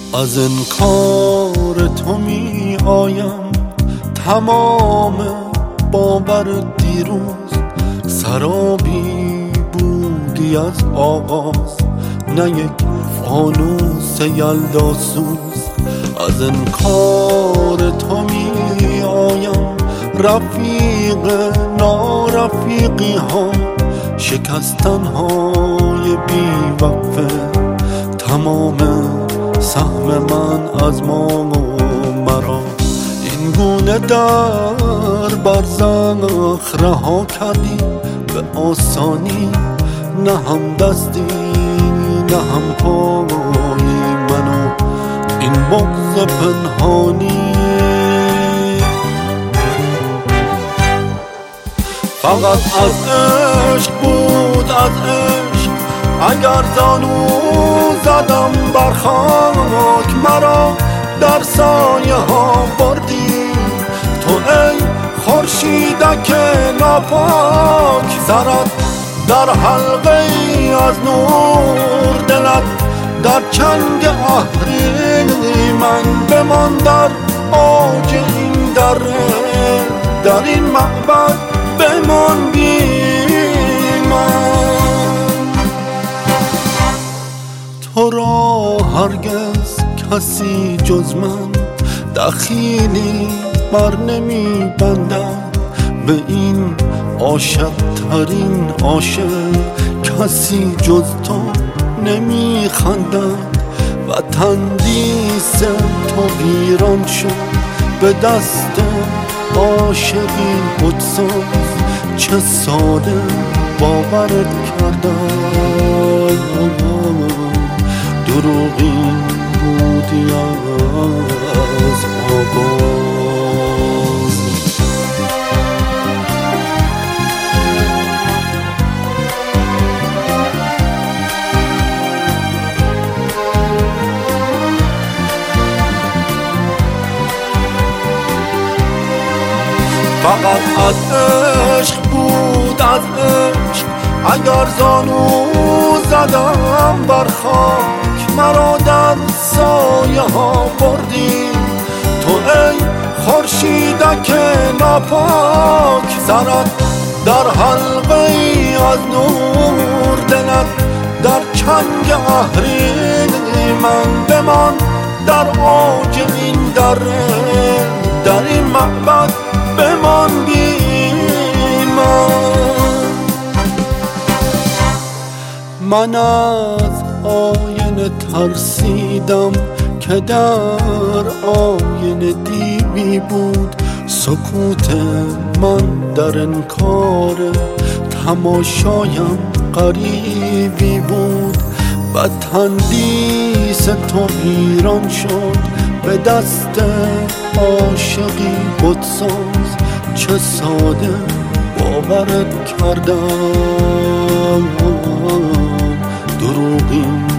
از انکار تو می آیم تمام باور دیروز، سرابی بودی از آغاز، نه یک فانوس یلداسوز. از انکار تو می آیم رفیق نارفیقی ها، شکستن های بی وقفه، تمام سهم من از ما و مرا. این گونه در برزخ رها کردی به آسانی، نه هم دستی نه هم پایی منو این بغض پنهانی. فقط از عشق بود، از عشق اگر زانو زدم بر خاک، مرا در سایه ها بردی تو ای خورشیدک ناپاک. سرت در حلقه ای از نور، دلت در چنگ اهریمن، بمان در اوج این دره، در این معبد بمان بی من. تو را هرگز کسی جز من دخیلی بر نمی بندد، به این عاشق ترین عاشق کسی جز تو نمی خندد. و تندیس تو ویران شد به دست عاشقی خودساز، چه ساده باورت کردم، دروغین بودی از آغاز. فقط از عشق بود، از عشق اگر زانو زدم بر خاک، مرا در سایه ها بردی تو ای خورشیدک ناپاک. سرت در حلقه ای از نور، دلت در چنگ اهریمن، بمان در اوج این دره، در این معبد بمان بی من از آینه ترسیدم که در آینه دیوی بود، سکوت من در انکار تماشایم غریبی بود. و تندیس تو ویران شد به دست عاشقی خودساز، چه ساده باورت کردم، دروغین